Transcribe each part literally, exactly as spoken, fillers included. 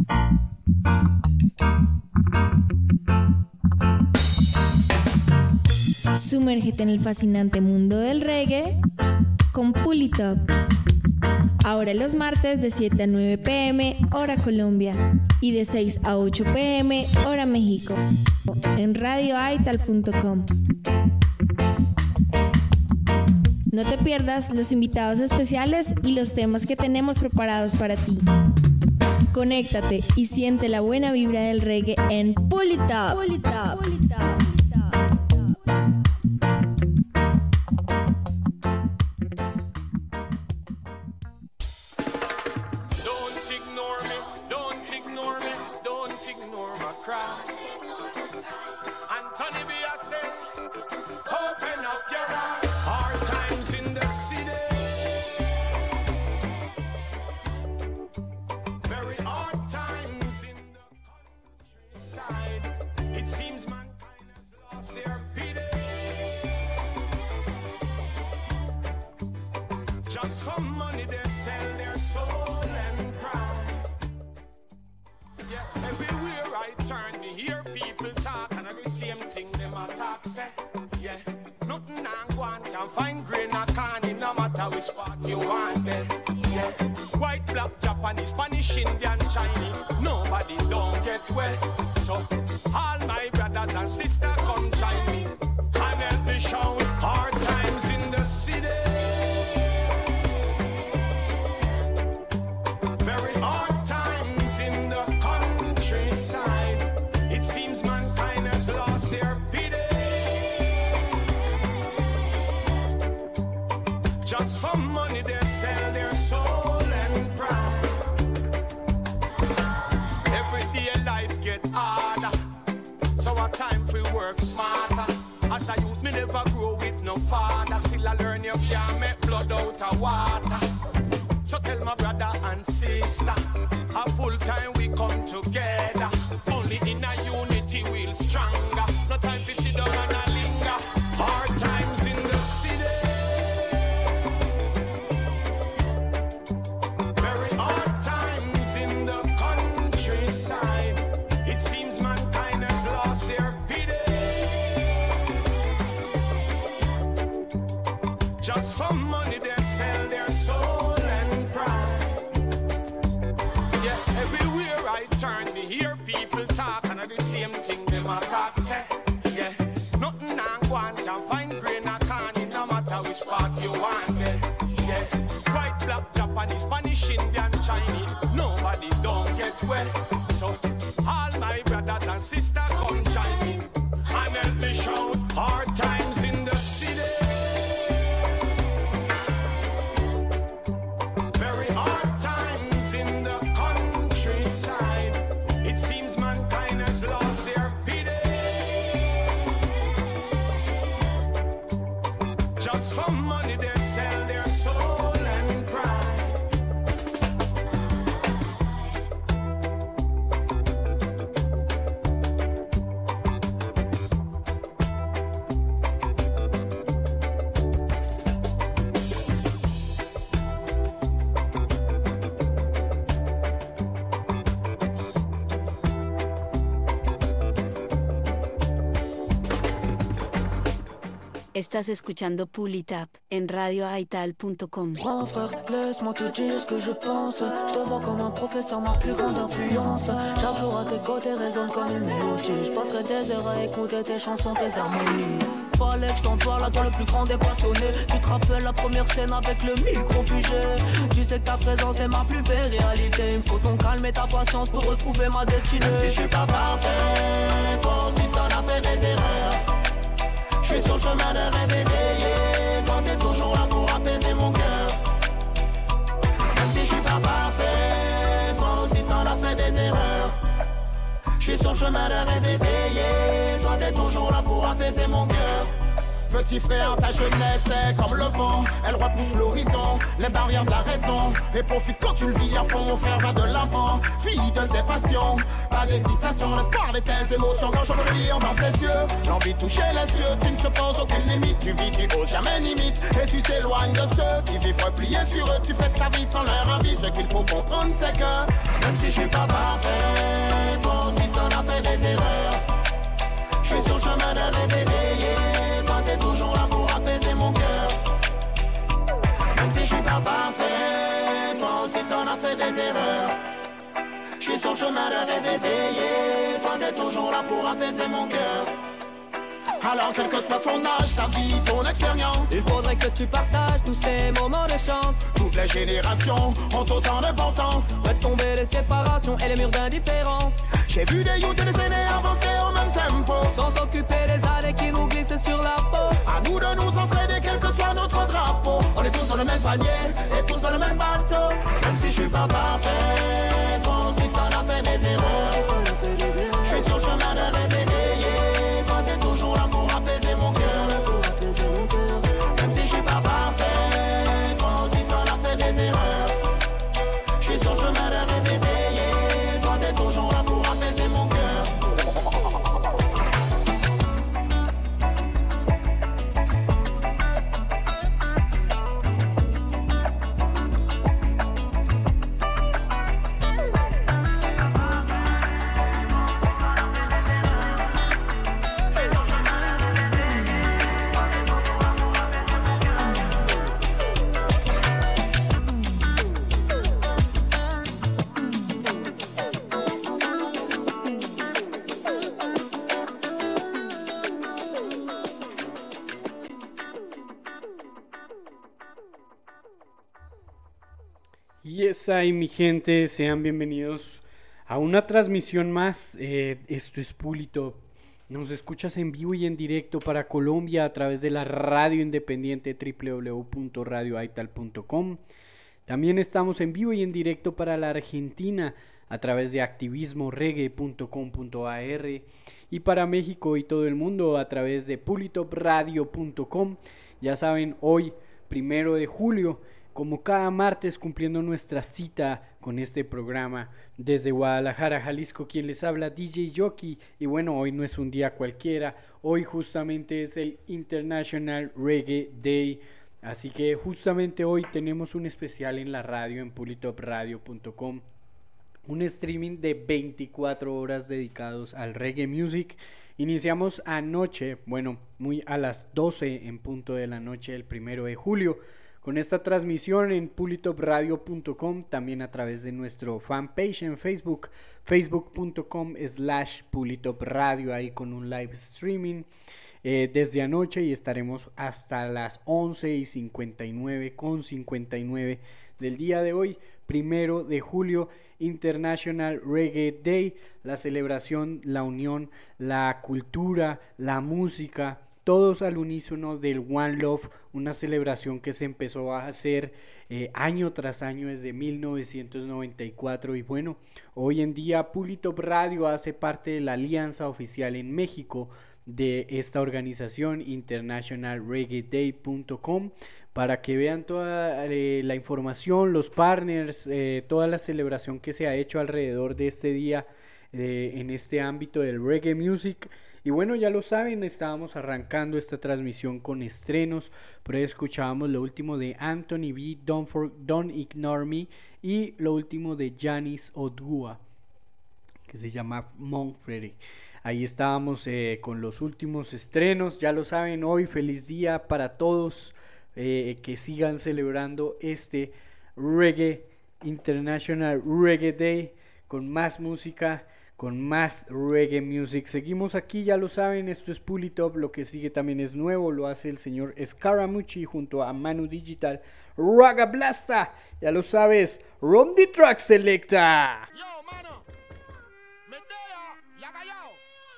Sumérgete en el fascinante mundo del reggae con Pull It Up. Ahora los martes de siete a nueve pm hora Colombia y de seis a ocho pm hora México en radio aital punto com. No te pierdas los invitados especiales y los temas que tenemos preparados para ti. Conéctate y siente la buena vibra del reggae en Pull It Up. Pull It Up. Pull It Up. Just for money they sell their soul and pride. Yeah, everywhere I turn me hear people talk and the same thing them a talk say. Yeah, nothing and one can find grain or corn no matter which spot you want there. Yeah, white, black, Japanese, Spanish, Indian, Chinese, nobody don't get wet. So all my brothers and sisters come join me and help me shout hard times in the city. Just for money they sell their soul and pride. Every day life get harder, so a time for work smarter. As a youth me never grow with no father. Still I learn you can't make blood out of water. So tell my brother and sister, a full time we come together. Only in a unity we'll stronger. No time for sit down and a linger. Hard times in the city. Just for money they sell their soul and pride. Yeah, everywhere I turn me hear people talk and the same thing them a talk say. Yeah, nothing and one can find grain or corn no matter which spot you want there. Yeah, white, black, Japanese, Spanish, Indian, Chinese, nobody don't get wet. So all my brothers and sisters come join me and help me shout hard times in the city. Just for money they sell their soul and pride. Estás escuchando Pull It Up en radio aital punto com. Grand frère, laisse-moi te dire ce que je pense. Je te vois comme un professeur, ma plus grande influence. Chaque jour à tes côtés résonne comme une mélodie. Je passerai des heures à écouter tes chansons, tes harmonies. Fallait que je t'en parle à toi le plus grand des passionnés. Tu te rappelles la première scène avec le micro figé. Tu sais que ta présence est ma plus belle réalité. Il me faut ton calme et ta patience pour retrouver ma destinée. Même si je suis pas parfait, toi aussi t'en as fait des erreurs. Je suis sur le chemin de rêve éveillé. Toi t'es toujours là pour apaiser mon cœur. Même si je suis pas parfait, toi aussi t'en as fait des erreurs. Je suis sur le chemin de rêve éveillé. Toi t'es toujours là pour apaiser mon cœur. Petit frère, ta jeunesse est comme le vent. Elle repousse l'horizon, les barrières de la raison. Et profite quand tu le vis à fond, mon frère va de l'avant. Fille de tes passions, pas d'hésitation. Laisse parler tes émotions quand je me lire dans tes yeux. L'envie de toucher les cieux, tu ne te poses aucune limite. Tu vis, tu oses jamais limite. Et tu t'éloignes de ceux qui vivent repliés sur eux. Tu fais ta vie sans leur avis. Ce qu'il faut comprendre c'est que même si je suis pas parfait, des erreurs. Je suis sur le chemin de rêve éveillé. Toi t'es toujours là pour apaiser mon cœur. Alors quel que soit ton âge, ta vie, ton expérience, il faudrait que tu partages tous ces moments de chance. Toutes les générations ont autant d'importance. Faites tomber les séparations et les murs d'indifférence. J'ai vu des youths et des aînés avancer au même tempo, sans s'occuper des années qui nous glissent sur la peau. À nous de nous entraider quel que soit notre drapeau. On est tous dans le même panier et tous dans le même bateau. Même si je suis pas parfait, toi aussi t'en as fait des erreurs. Je suis sur le chemin de rêve éveillé. Toi t'es toujours là pour apaiser mon cœur. Même si je suis pas parfait, toi aussi t'en as fait des erreurs. Je suis sur le chemin de rêve éveillé. Toi t'es toujours là pour apaiser mon cœur. Yes, ahí mi gente, sean bienvenidos a una transmisión más. Eh, esto es Pulitop. Nos escuchas en vivo y en directo para Colombia a través de la radio independiente doble u doble u doble u punto radio aital punto com. También estamos en vivo y en directo para la Argentina a través de activismo reggae punto com punto a r y para México y todo el mundo a través de pulitop radio punto com. Ya saben, hoy, primero de julio, como cada martes, cumpliendo nuestra cita con este programa desde Guadalajara, Jalisco, quien les habla D J Jockey. Y bueno, hoy no es un día cualquiera, hoy justamente es el International Reggae Day, así que justamente hoy tenemos un especial en la radio, en pulitop radio punto com, un streaming de veinticuatro horas dedicados al reggae music. Iniciamos anoche, bueno, muy a las doce en punto de la noche del primero de julio, con esta transmisión en pulitop radio punto com, también a través de nuestro fanpage en Facebook, facebook punto com slash pulitop radio, ahí con un live streaming eh, desde anoche, y estaremos hasta las once y cincuenta y nueve con cincuenta y nueve del día de hoy, primero de julio, International Reggae Day, la celebración, la unión, la cultura, la música, todos al unísono del One Love, una celebración que se empezó a hacer eh, año tras año desde mil novecientos noventa y cuatro, y bueno, hoy en día Pulitop Radio hace parte de la alianza oficial en México de esta organización, international reggae day punto com, para que vean toda eh, la información, los partners, eh, toda la celebración que se ha hecho alrededor de este día eh, en este ámbito del reggae music. Y bueno, ya lo saben, estábamos arrancando esta transmisión con estrenos. Por ahí escuchábamos lo último de Anthony B, Don't, for, Don't Ignore Me, y lo último de Janice Odua, que se llama Monfrere. Ahí estábamos eh, con los últimos estrenos. Ya lo saben, hoy feliz día para todos, eh, que sigan celebrando este Reggae International Reggae Day con más música, con más reggae music. Seguimos aquí, ya lo saben, esto es Pulitop. Lo que sigue también es nuevo, lo hace el señor Scaramucci junto a Manu Digital. Raga Blasta, ya lo sabes, Rom the Track Selecta. Yo, mano, Medea, yaga yo.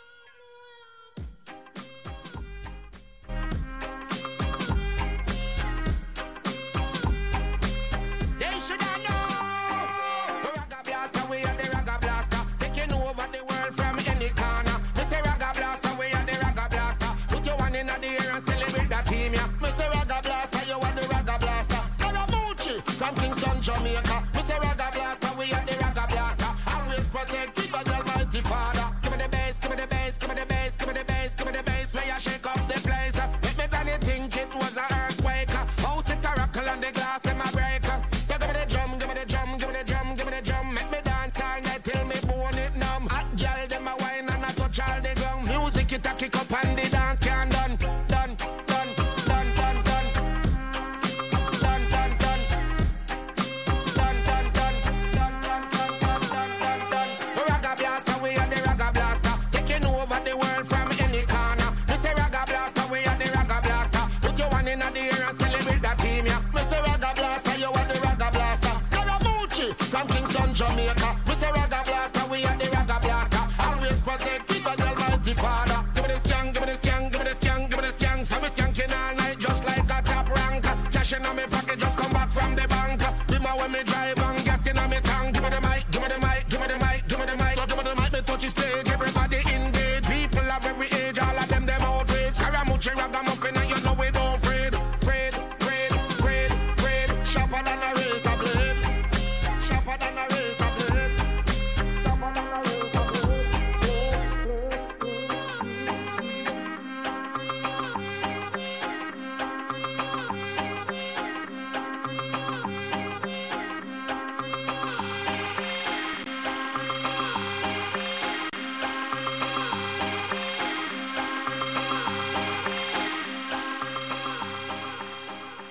They should have known. The Raga Blaster, we are the Raga Blaster. Taking over the world from any corner. Me say Raga Blaster, we are the Raga Blaster. Put your one in the air and celebrate that team, yeah. Me say Raga Blaster, you are the Raga Blaster. Scaramucci from Kingston, Jamaica. Me say Raga Blaster, we are the Raga Blaster. Always protected by the Almighty Father. Give me the bass, give me the bass, give me the bass, give me the bass, give me the bass. Where you shake up the place. Make me granny think it was an earthquake. House it a rockle on the glass, them a break. So give me the drum, give me the drum, give me the drum, give me the drum. Make me dance all night till me bone it numb. Hot girl, them a wine and a touch all the ground. Music it a kick up and the dance can done, done, done, done, done, done, done, done, done, done, done, done, done,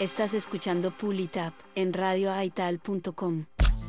Estás escuchando Pull It Up en radio aital punto com.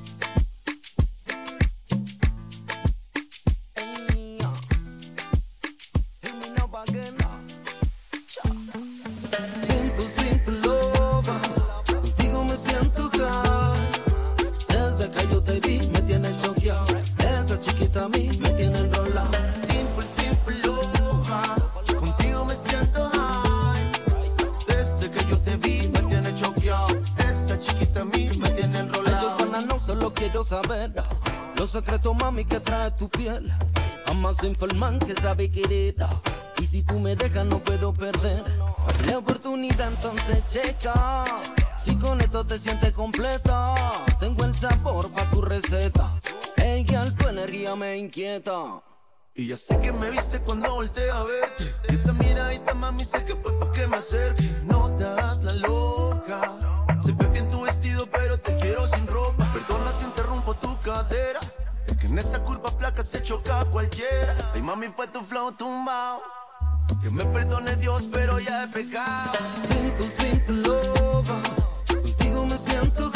Saber los secretos, mami, que trae tu piel. I'm a simple man que sabe querer. Y si tú me dejas no puedo perder la oportunidad, entonces checa. Si con esto te sientes completa, tengo el sabor pa' tu receta. Hey, girl, tu energía me inquieta. Y ya sé que me viste cuando volteé a verte. Esa miradita, mami, sé que fue pa' que me acerque. No te hagas la loca. Se ve bien tu vestido, pero te quiero sin ropa. Perdona si interrumpo tu cadera. Es que en esa curva flaca se choca a cualquiera. Ay, mami, fue tu flow tumbao. Que me perdone Dios, pero ya he pecado. Simple, simple lover. Contigo me siento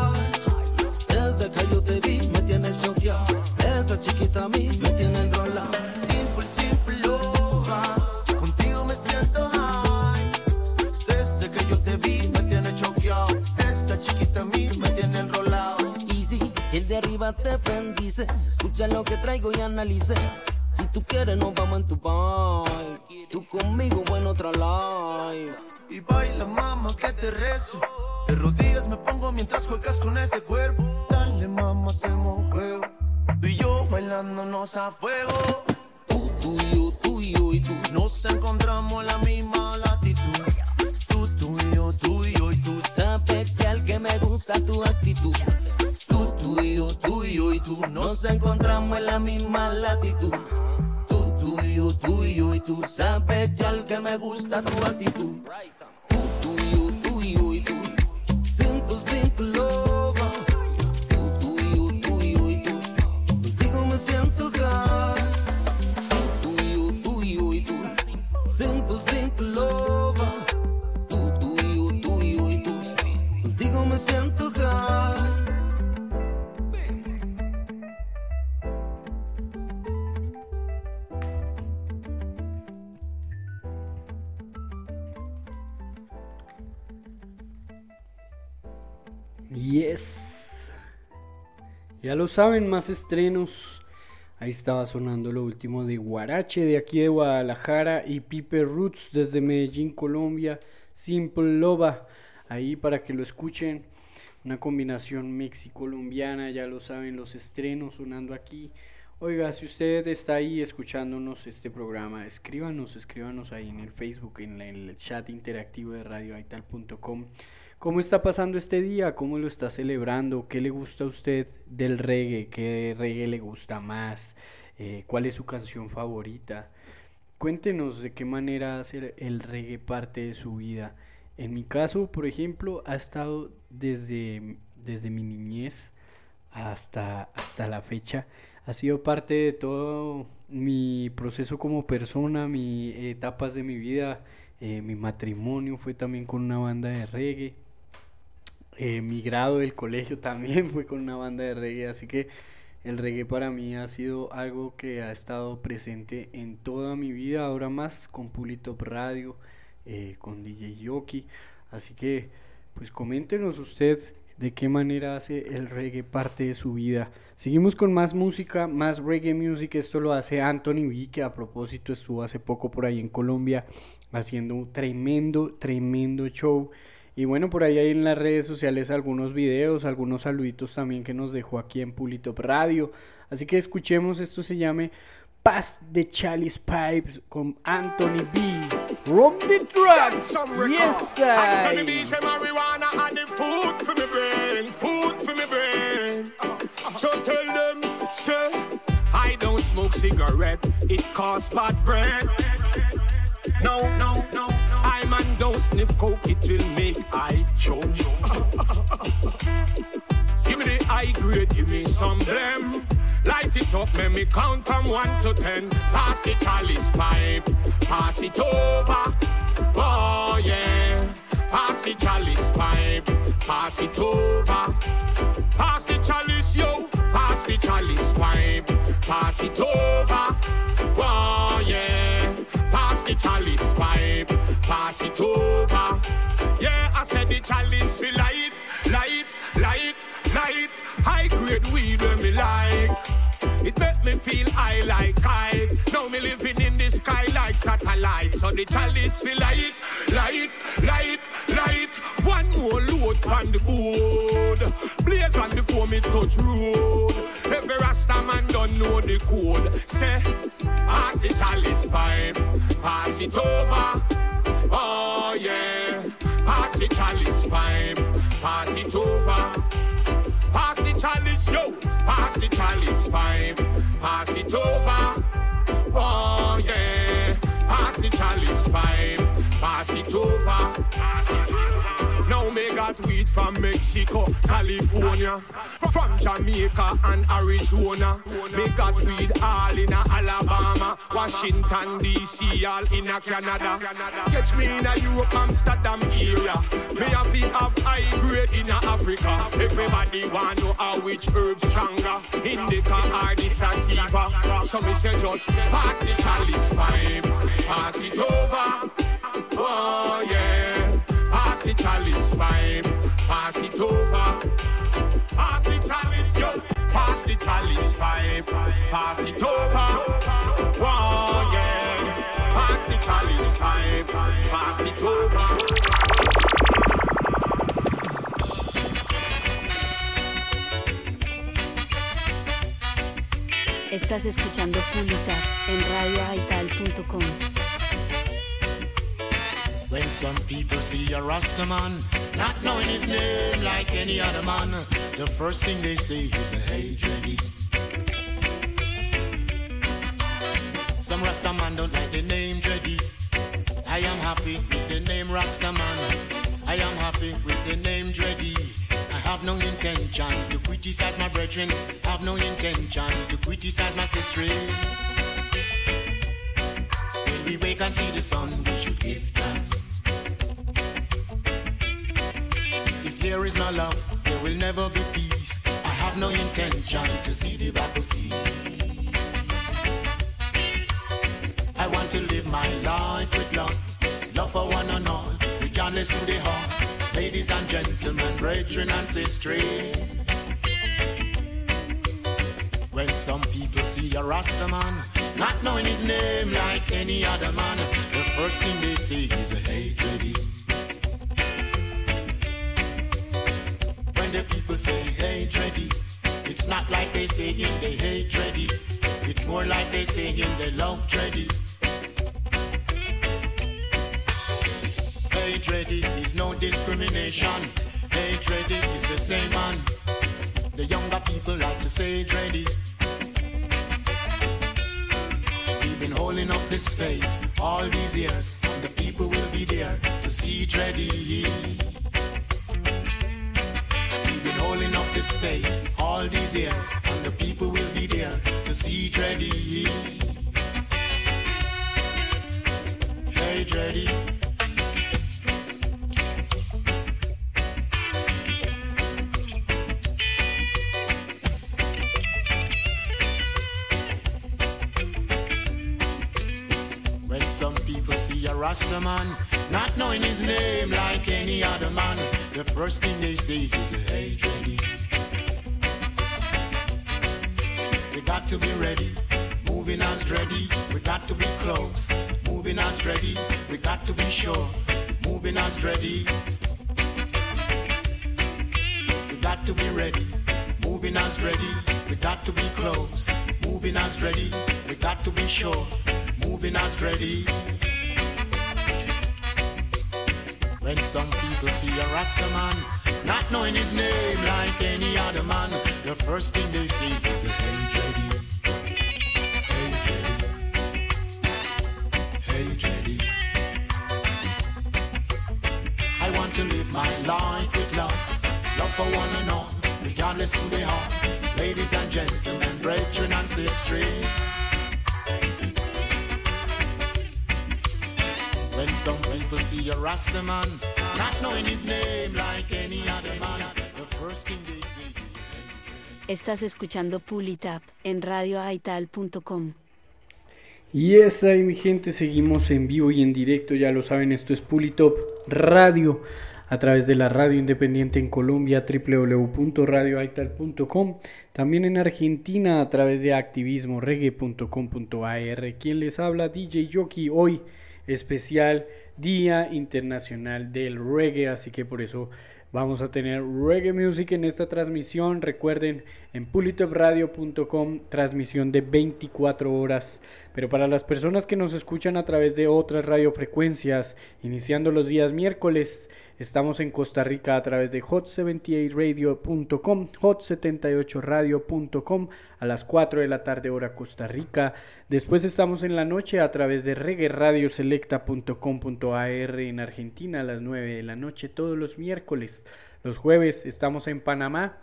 high. Desde que yo te vi, me tienes choqueado. Esa chiquita a mí me tiene enrolado. Simple, simple lover. Contigo me siento high. Desde que yo te vi, me tiene choqueado. Esa chiquita a mí me tiene enrolado. Easy, el de arriba te bendice. Escucha lo que traigo y analice. Si tú quieres nos vamos en tu bike. Tú conmigo en otra live. Y baila, mamá, que te rezo. De rodillas me pongo mientras juegas con ese cuerpo. Dale, mamá, hacemos un juego. Tú y yo bailándonos a fuego. Tú, tú y yo, tú y yo y tú. Nos encontramos en la misma latitud. Tú, tú y yo, tú y yo y tú. Sabes que al que me gusta tu actitud. Tú, tú y yo, tú y yo y tú. Nos encontramos en la misma latitud. Tú, tú y yo, tú y yo y tú. Sabes que al que me gusta tu actitud. Tú, tú y yo, tú y yo y tú. Simple, simple lover. Tú, tú y yo, tú y yo y tú. Contigo me siento high. Tú y yo, tú y yo y tú. Simple, simple lover. Tú, tú y yo, tú y yo y tú. Contigo me siento high. Yes. Ya lo saben, más estrenos. Ahí estaba sonando lo último de Guarache de aquí de Guadalajara y Pipe Roots desde Medellín, Colombia. Simple Loba. Ahí para que lo escuchen. Una combinación mexi-colombiana, ya lo saben, los estrenos sonando aquí. Oiga, si usted está ahí escuchándonos este programa, escríbanos, escríbanos ahí en el Facebook, en el chat interactivo de radio aital punto com. ¿Cómo está pasando este día? ¿Cómo lo está celebrando? ¿Qué le gusta a usted del reggae? ¿Qué reggae le gusta más? Eh, ¿Cuál es su canción favorita? Cuéntenos de qué manera hace el reggae parte de su vida. En mi caso, por ejemplo, ha estado desde, desde mi niñez hasta, hasta la fecha. Ha sido parte de todo mi proceso como persona, mis etapas de mi vida. Eh, mi matrimonio fue también con una banda de reggae. Eh, mi grado del colegio también fue con una banda de reggae, así que el reggae para mí ha sido algo que ha estado presente en toda mi vida, ahora más con Pull It Up Radio, eh, con D J Yoki, así que pues coméntenos usted de qué manera hace el reggae parte de su vida. Seguimos con más música, más reggae music. Esto lo hace Anthony B, que a propósito estuvo hace poco por ahí en Colombia haciendo un tremendo, tremendo show. Y bueno, por ahí hay en las redes sociales algunos videos, algunos saluditos también que nos dejó aquí en Pull It Up Radio. Así que escuchemos, esto se llama Pass the Chalice Pipes con Anthony B. From the track, yes sir. Anthony B say marijuana and the food for me brain, food for me brain. So tell them, say, I don't smoke cigarette, it costs bad bread. No, no, no, no. I man don't sniff coke, it will make I choke. Give me the high grade, give me some blem. Light it up, make me count from one to ten. Pass the chalice pipe, pass it over. Oh yeah. Pass the chalice pipe, pass it over. Pass the chalice, yo. Pass the chalice pipe, pass it over. Oh yeah. Pass the chalice pipe, pass it over. Yeah, I said the chalice feel light, light, light, light. High grade weed when me like. It make me feel high like kite. Now me living in the sky like satellite. So the chalice feel light, light, light, light. One more load on the board. Blaze on before me touch road. Every Rasta man don't know the code. Say, pass the chalice pipe, pass it over. Oh yeah, pass the chalice pipe, pass it over. Pass the chalice, yo. Pass the chalice pipe. Pass it over. Oh yeah. Pass the chalice pipe. Pass it over. Now me got weed from Mexico, California, from Jamaica and Arizona. Me got weed all in a Alabama, Washington D C, all in a Canada. Catch me in a Europe, Amsterdam area. Me have to have high grade in a Africa. Everybody want know how which herbs stronger, indica or the sativa. So me say just pass the chalice pipe, pass it over. Oh yeah. Pass the chalice pipe, pass it over. Pass the chalice, yo. Pass the chalice pipe, pass it over. Oh yeah. Pass the chalice pipe, pass it over. Estás escuchando Pulita en radio aital punto com. When some people see a Rasta man, not knowing his name like any other man, the first thing they say is a hey Dreddy. Some Rasta man don't like the name Dreddy. I am happy with the name Rasta man. I am happy with the name Dreddy. I have no intention to criticize my brethren. I have no intention to criticize my sister. When we wake and see the sun, we should give thanks. If there is no love, there will never be peace. I have no intention to see the battlefield. I want to live my life with love, love for one and all, regardless who they are. Ladies and gentlemen, brethren and sisters. When some people see a Rasta man, not knowing his name like any other man, the first thing they say is a hey Dreddy. When the people say hey Dreddy, it's not like they say in they hate Dreddy. It's more like they say in they love Dreddy. Hey Dreddy is no discrimination. Hey Dreddy is the same man. The younger people like to say Dreddy. We've been holding up this faith all these years, and the people will be there to see Dreddy. We've been holding up this faith all these years, and the people will be there to see Dreddy. Hey Dreddy. Some people see a Rasta man, not knowing his name like any other man, the first thing they say is a hey Dreddy. We got to be ready, moving as Dreddy. We got to be close, moving as Dreddy. We got to be sure, moving as Dreddy. We got to be ready, moving as Dreddy. We got to be close, moving as Dreddy. We got to be sure, moving as Dreddy. When some people see a Rasta man, not knowing his name like any other man, the first thing they see is a hey Dreddy. Hey Dreddy. Hey Dreddy. I want to live my life with love, love for one and all, regardless who they are. Ladies and gentlemen, brethren and sisters. When some people see a Rasta man, not knowing his name like any other man. The first thing they say is Estás escuchando Pull It Up en radio aital punto com. Y esa ahí mi gente, seguimos en vivo y en directo, ya lo saben, esto es Pull It Up Radio, a través de la radio independiente en Colombia, doble u doble u doble u punto radio aital punto com, también en Argentina a través de activismo reggae punto com punto a r. Quien les habla, D J Yoki, hoy especial Día Internacional del Reggae, así que por eso vamos a tener reggae music en esta transmisión. Recuerden, en pull it up radio punto com, transmisión de veinticuatro horas. Pero para las personas que nos escuchan a través de otras radiofrecuencias, iniciando los días miércoles, estamos en Costa Rica a través de hot setenta y ocho radio punto com, hot setenta y ocho radio punto com, a las cuatro de la tarde hora Costa Rica. Después estamos en la noche a través de reggae radio selecta punto com punto a r en Argentina a las nueve de la noche todos los miércoles. Los jueves estamos en Panamá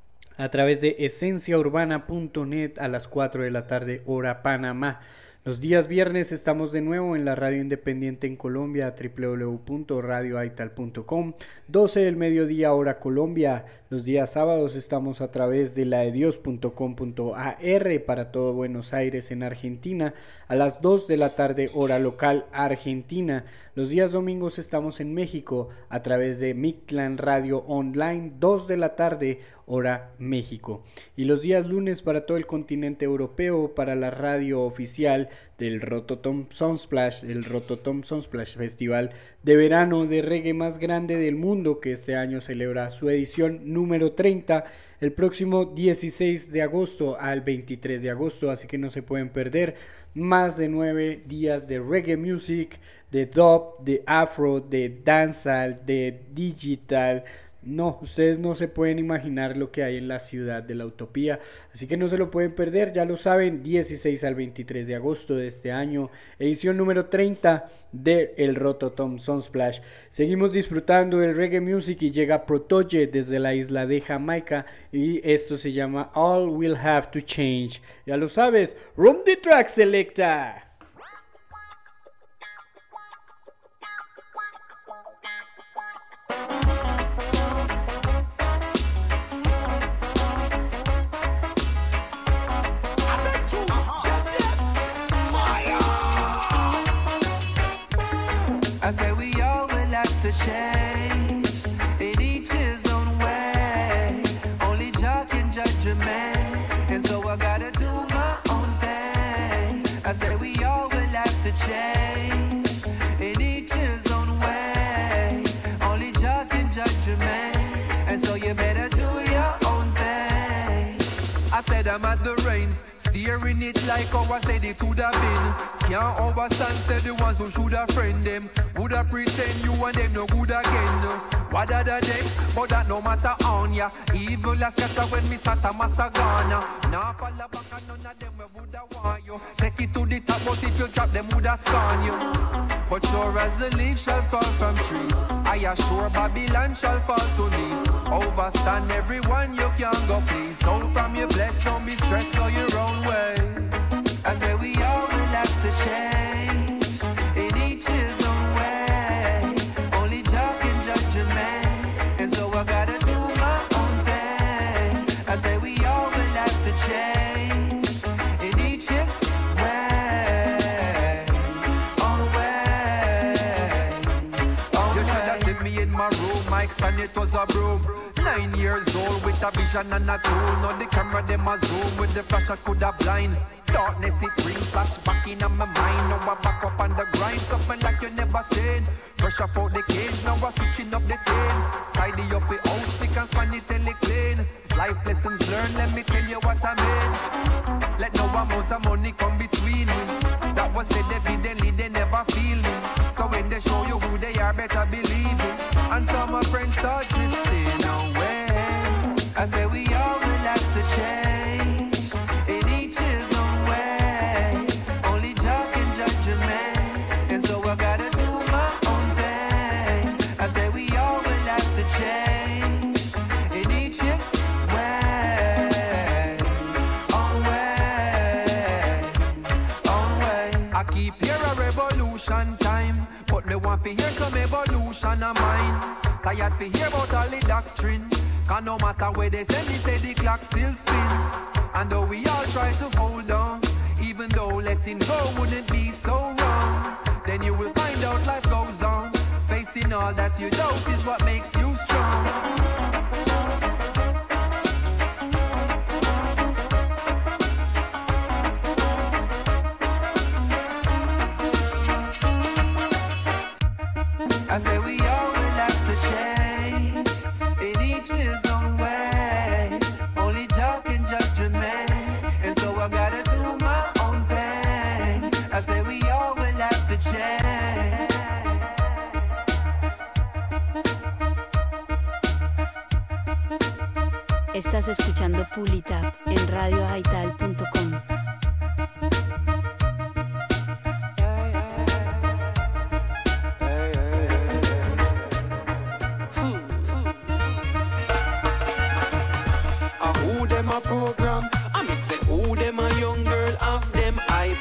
a través de esencia urbana punto net a las cuatro de la tarde hora Panamá. Los días viernes estamos de nuevo en la radio independiente en Colombia, doble u doble u doble u punto radio aital punto com, doce del mediodía hora Colombia. Los días sábados estamos a través de la de dios punto com punto a r para todo Buenos Aires en Argentina, a las dos de la tarde hora local Argentina. Los días domingos estamos en México a través de Mictlán Radio Online, dos de la tarde hora México. Y los días lunes para todo el continente europeo, para la radio oficial del Rototom Sunsplash, el Rototom Sunsplash Festival de verano de reggae más grande del mundo, que este año celebra su edición número treinta, el próximo dieciséis de agosto al veintitrés de agosto, así que no se pueden perder más de nueve días de reggae music, de dub, de afro, de dancehall, de digital. No, ustedes no se pueden imaginar lo que hay en la ciudad de la utopía, así que no se lo pueden perder, ya lo saben, dieciséis al veintitrés de agosto de este año, edición número treinta de el Rototom Sunsplash. Seguimos disfrutando del reggae music y llega Protoje desde la isla de Jamaica y esto se llama All Will Have to Change. Ya lo sabes, Run the Track Selecta. I say we all will have to change in each his own way. Only Jah can judge a man, and so I gotta do my own thing. I say we all will have to change in each his own way. Only Jah can judge a man, and so you better do your own thing. I said I'm at the reins, steering it like how I said it could have been. Can't overstand, say the ones who should have friend them. Woulda pretend you and them no good again. What other them? But that no matter on ya. Evil as scatter when me sat a massagana. Now fall back and none of them woulda want you. Take it to the top, but if you drop them woulda scorn you. But sure as the leaves shall fall from trees, I assure Babylon shall fall to knees. Overstand everyone you can go please. So from your blessed, don't be stressed, go your own way. I say we all will have to change in each his own way. Only Jah can judge a man, and so I gotta do my own thing. I say we all will have to change in each his way. On way. On you should have seen me in my room, Mike stand it was a broom. Nine years old with a vision and a tool. Now the camera them a zoom with the flash I could have blind. Darkness it ring, flash back in on my mind. Now I back up on the grind, something like you never seen. Fresh up out the cage, now I'm switching up the cane. Tidy up the house, pick and span it till it clean. Life lessons learned, let me tell you what I mean. Let no amount of money come between me. That was said evidently they never feel me. So when they show you who they are, better believe it. And some of my friends start drifting away. I say we all will have to change in each his own way. Only Jah can judge a man, and so I gotta do my own thing. I say we all will have to change in each his way. Own way, own way. I keep here a revolution time, but me want want to hear some evolution of mine. Tired to hear about all the doctrine. Cause no matter where they send me, say the clock still spin. And though we all try to hold on, even though letting go wouldn't be so wrong, then you will find out life goes on. Facing all that you doubt is what makes you strong. I say we all will have to change in each his own way. Only Jah can judge a man, and so I gotta do my own thing. I say we all will have to change. Estás escuchando Pulitap en radio aital punto com. Who them a program? I me say who them a young girl of them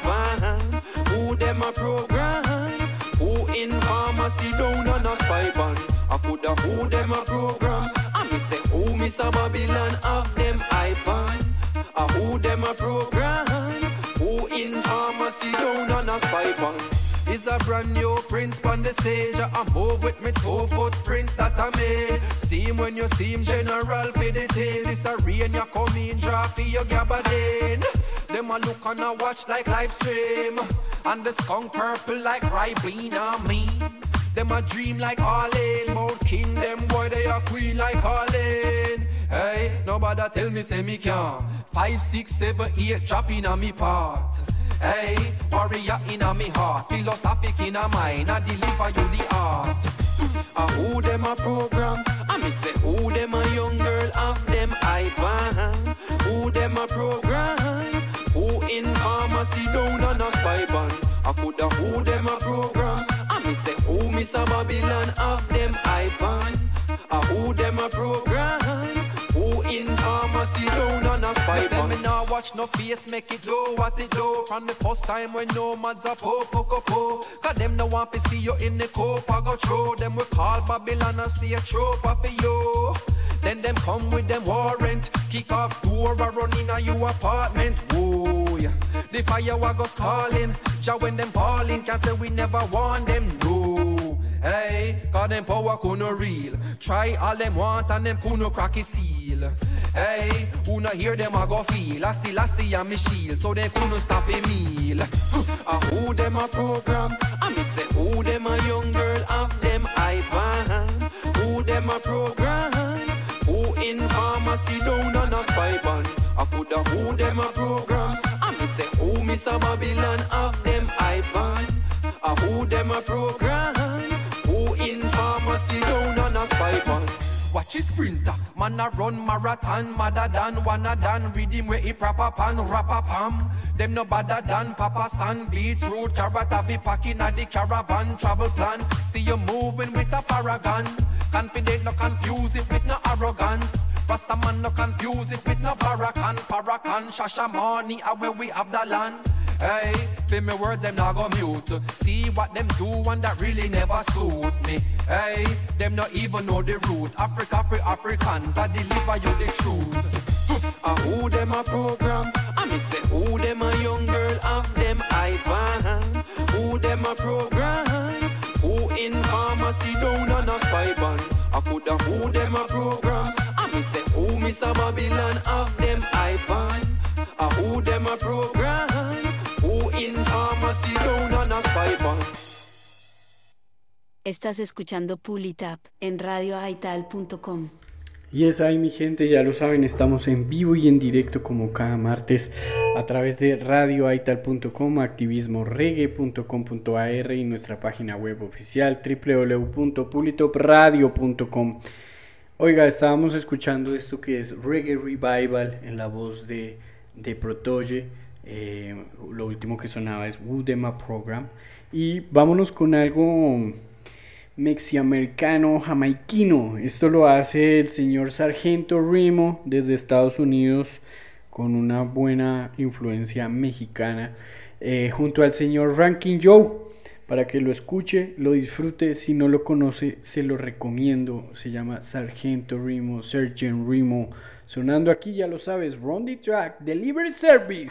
iPad? Who them a program? Who in pharmacy down on a spy band? I coulda who them a program? I me say who Miss a Babylon of them iPad? I who them a program? Who in pharmacy down on a spy band? Is a brand new prince on the stage. I move with me two footprints that I made. See him when you see him, general for the tail. This a rain, you come in, draw for your gabardine. Them a look and a watch like live stream. And the skunk purple like Ribena me. Them a dream like Arlene. Mount King, them boy they a queen like Arlene. Hey, nobody tell me say me can't. Five, six, seven, eight, drop in on me part. Hey, warrior in a me heart, philosophic in a mind, I deliver you the art. Uh, who them a program? I me say who them a young girl of them iPad? Who them a program? Who in pharmacy down on a spy band? I coulda who them a program? I me say who Miss a Babylon of them iPad? Uh, who them a program? Who in pharmacy down on a spy band? Me now watch no face make it do what it do. From the first time when nomads a po po po po. Cause them no want to see you in the cope I go through. Them we call Babylon and stay a trooper for you. Then them come with them warrant. Kick off door or run in a you apartment. Whoa, yeah. The fire wa go stalling. Jah when them falling can say we never want them. No. Hey, cause them power couldn't real. Try all them want and them couldn't crack a seal. Hey, who not hear them I go feel. I see, I see and me shield. So they couldn't stop a meal. uh, Who them a program? I me say who them a young girl of them iPad? Who them a program? Who in pharmacy down on a spy band? I coulda who them a program? I me say who Miss a Babylon of them iPad? Uh, who them a program? Who in pharmacy down on a spy band? Watch his sprinter, man a run marathon, madder than wanna than rhythm where he proper pan, rapper pam. Them no badder than Papa San, beetroot, carrot, a be packing at the caravan, travel plan. See you moving with a paragon, confident no confuse it with no arrogance. Rasta man no confuse it with no barakan, parakan, shashamani, a where we have the land. Hey, feel me words them not go mute. See what them do and that really never suit me. Hey, them not even know the root. Africa for Africans, I deliver you the truth. uh, who them a program? I me say who them a young girl of them iPad? Who them a program? Who in pharmacy down on a spy band? I coulda who them a program? I me say who Miss a Babylon of them iPad? Uh, who them a program? Who in pharmacy down on a spy band? Estás escuchando Pulitap en radio aital punto com. Y es ahí mi gente, ya lo saben, estamos en vivo y en directo como cada martes a través de radio aital punto com, activismo reggae punto com punto a r y nuestra página web oficial doble u doble u doble u punto pulitop radio punto com. Oiga, estábamos escuchando esto que es Reggae Revival en la voz de, de Protoje. Eh, lo último que sonaba es Who Them a Program. Y vámonos con algo mexiamericano, jamaiquino. Esto lo hace el señor Sargento Remo desde Estados Unidos, con una buena influencia mexicana, eh, junto al señor Ranking Joe. para que lo escuche, lo disfrute. Si no lo conoce, se lo recomiendo. Se llama Sargento Remo, Sergeant Remo. Sonando aquí, ya lo sabes, Run the Track, Delivery Service.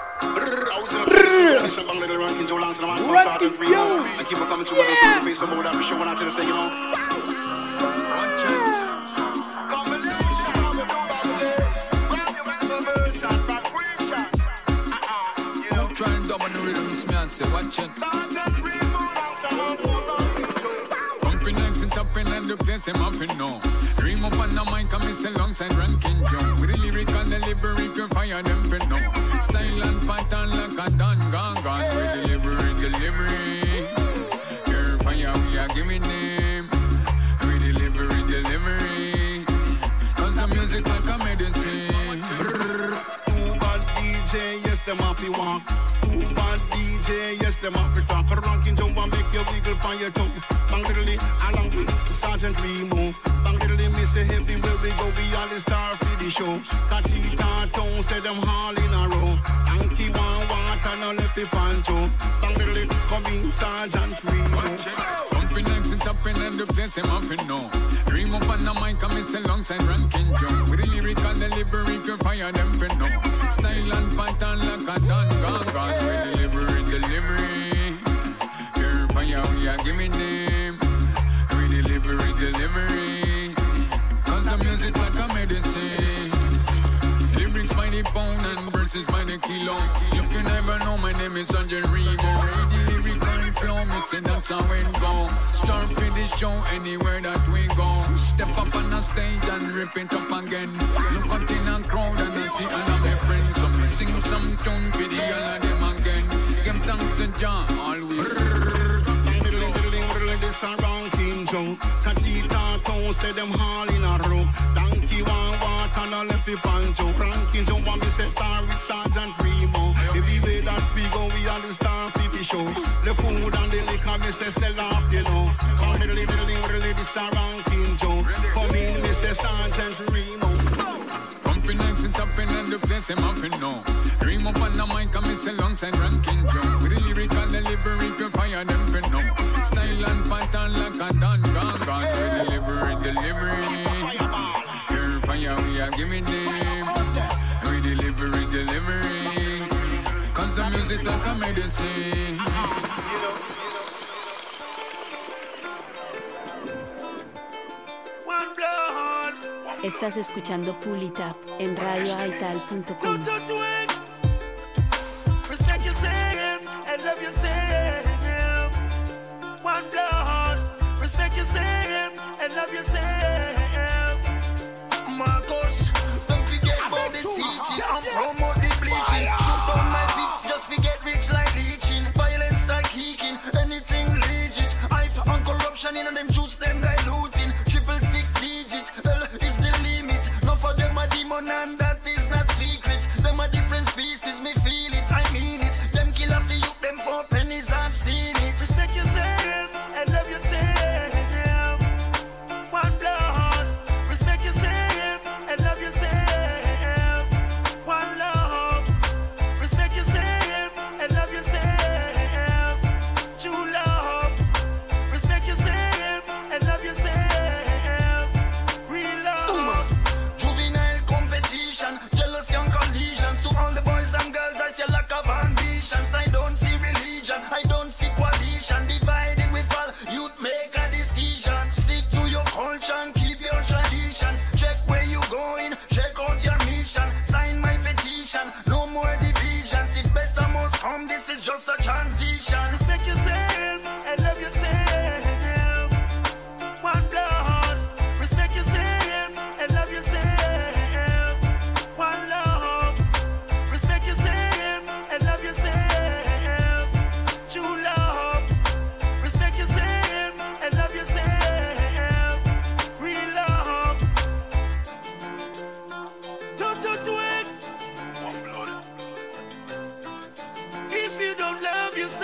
The place them up in now. Dream up on the mic and miss alongside ranking jump. With the lyrical delivery, can fire them for now. Style and pattern like a done gone gone. With delivery, delivery. Girl fire, we are giving them. With delivery, delivery. Cause the music like a medicine. Too bad D J, yes, them happy walk. Too bad D J, yes, them happy talk. Ranking jump and make you wiggle on your tongue. Bang diddly, along with Sergeant Remo. Bang diddly, me say everywhere we go, we all the stars for the show. Katita Town say them all in a row. Yankee one water, no left the pancho. Bang diddly, come in Sergeant Remo. Pumping next and tapping and the place them up in now. Dream up on the mic and miss alongside ranking jump. With the lyrical delivery, can fire them for now. Style and pattern like a done gone gone. With delivery, delivery. Girl fire, we are giving them. Delivery, delivery. Cause the music like a medicine. Lyrics by the pound and verses by the kilo. You can never know my name is Sergeant Remo. The lyrical flow, me say that's how it go. Start with the show anywhere that we go. Step up on the stage and rip it up again. Look out in a crowd and I see all of my friends. So me sing some tune for the all of them again. Give thanks to Jah always. This a ranking jump. Katita Town say them all in a row. Donkey one water, no left the pancho. Ranking jump and me say star with Sergeant Remo. Everywhere that we go, we are the stars T V show. The food and the liquor, me say sell off, you know. Come diddly diddly diddly, this a ranking jump. Come in, me say Sergeant Remo. Pumping next and tapping and the place them up in now. Dream up on the mic and miss alongside ranking jump. With the lyrical delivery, can fire them for now. Style and pattern like a done gone gone. With delivery, delivery. Girl fire, we are giving them. With delivery, delivery. Cause the music like a medicine. Estás escuchando Pull It Up en radio aital punto com. Respect yourself and love yourself. One blood. Respect yourself and love yourself. Marcos, don't forget about the teaching. I'm promote the bleaching. Shoot down my pips, just forget rich like leeching. Violence start kicking, anything legit. I for corruption in them juice, them diluting. Triple six digits, hell is the limit. No for them a demon and that is not secret. Them a different species, me feel it, I mean it. Them kill off the youth, them for pennies, I've seen it. Respect yourself and love yourself. One blood. Respect yourself and love yourself. One love. Respect yourself and love yourself. True love. Respect yourself and love yourself. Real love. Juvenile competition, jealousy and collisions. To all the boys and girls, I see a lack of ambitions. I don't see religion, I don't see coalition. Divided we fall, youth make a decision. Stick to your culture and keep your traditions. Check where you going, check out your mission. Sign my petition, no more divisions. If better must come, this is just a transition. Respect yourself and love yourself. One blood. Respect yourself and love yourself. One love. Respect yourself and love yourself. True love. Respect yourself and love yourself. Real love. Don't do it. If you don't love yourself.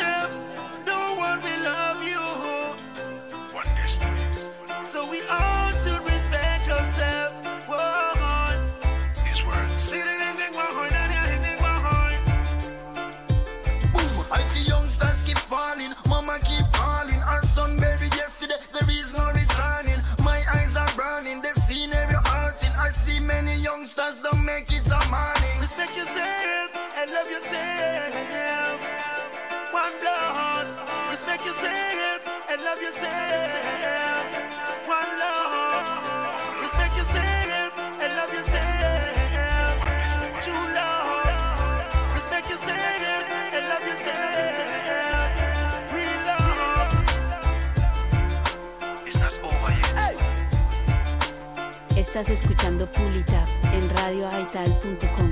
Estás escuchando Pulitap en radio aital punto com.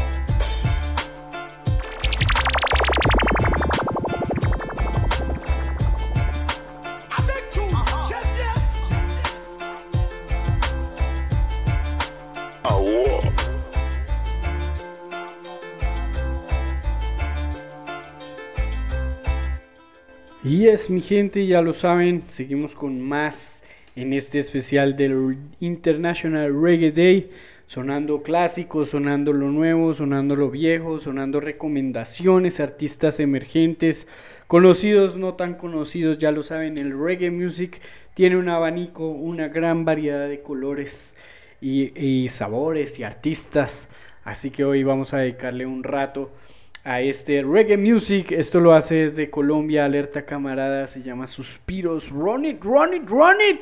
Y es mi gente, ya lo saben, seguimos con más en este especial del International Reggae Day, sonando clásicos, sonando lo nuevo, sonando lo viejo, sonando recomendaciones, artistas emergentes, conocidos, no tan conocidos, ya lo saben, el reggae music tiene un abanico, una gran variedad de colores y, y sabores y artistas, así que hoy vamos a dedicarle un rato a este reggae music. Esto lo hace desde Colombia, alerta camarada, se llama Suspiros. Run it, run it, run it.